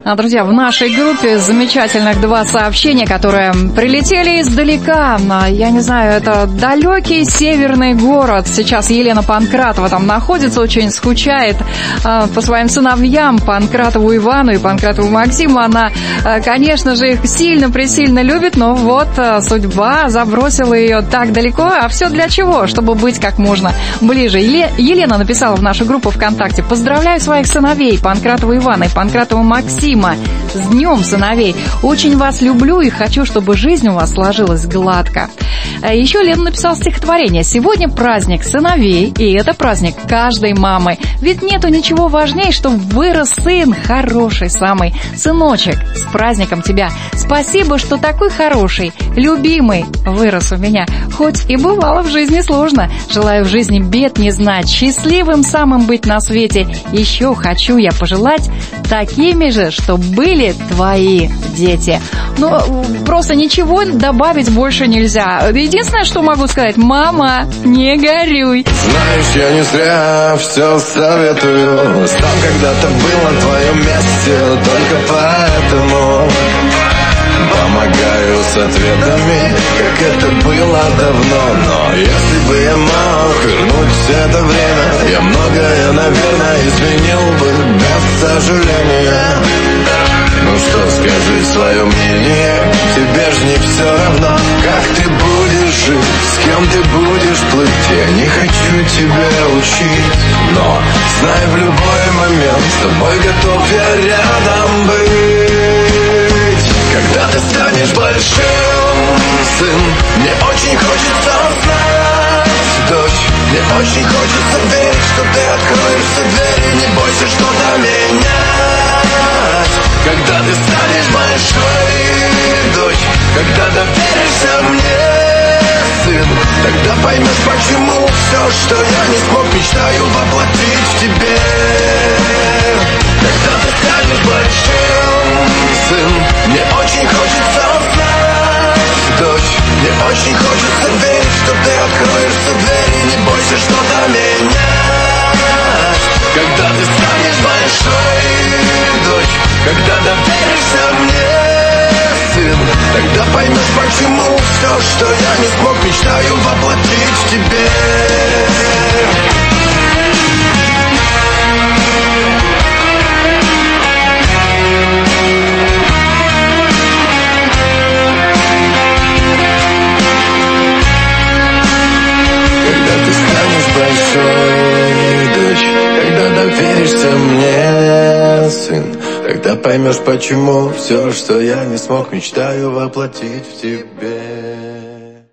Друзья, в нашей группе замечательных 2 сообщения, которые прилетели издалека. Я не знаю, это далекий северный город. Сейчас Елена Панкратова там находится, очень скучает по своим сыновьям, Панкратову Ивану и Панкратову Максиму. Она, конечно же, их сильно-пресильно любит, но вот судьба забросила ее так далеко. А все для чего? Чтобы быть как можно ближе. Елена написала в нашу группу ВКонтакте: «Поздравляю своих сыновей, Панкратову Ивана и Панкратову Максима, с днем сыновей. Очень вас люблю и хочу, чтобы жизнь у вас сложилась гладко». Еще Лена написала стихотворение: «Сегодня праздник сыновей, и это праздник каждой мамы. Ведь нету ничего важнее, чтобы вырос сын хороший самый. Сыночек, с праздником тебя. Спасибо, что такой хороший, любимый вырос у меня. Хоть и бывало в жизни сложно. Желаю в жизни бед не знать, счастливым самым быть на свете. Еще хочу я пожелать такими же, чтоб были твои дети». Ну, просто ничего добавить больше нельзя. Единственное, что могу сказать: мама, не горюй. Знаешь, я не зря все советую. Сам когда-то был на твоем месте, только поэтому помогаю с ответами, как это было давно. Но если бы я мог вернуть это время, я многое, наверное, изменил бы без сожаления. Ну что, скажи свое мнение, тебе ж не все равно, как ты будешь жить, с кем ты будешь плыть. Я не хочу тебя учить, но знай, в любой момент с тобой готов я рядом быть. Когда ты станешь большим, сын, мне очень хочется знать, дочь, мне очень хочется верить, что ты откроешься двери, не бойся что-то менять. Когда ты станешь большой, дочь, когда доверишься мне, сын, тогда поймешь, почему все, что я не смог, мечтаю воплотить в тебе. Когда ты станешь большим, сын, мне очень хочется знать, дочь, мне очень хочется верить, что ты откроешься двери, не бойся что-то менять. Когда ты станешь большой, дочь, когда доверишься мне, сын, тогда поймешь, почему все, что я не смог, мечтаю воплотить в тебе. Когда ты станешь большой, дочь, когда доверишься мне, сын, тогда поймешь, почему все, что я не смог, мечтаю воплотить в тебе.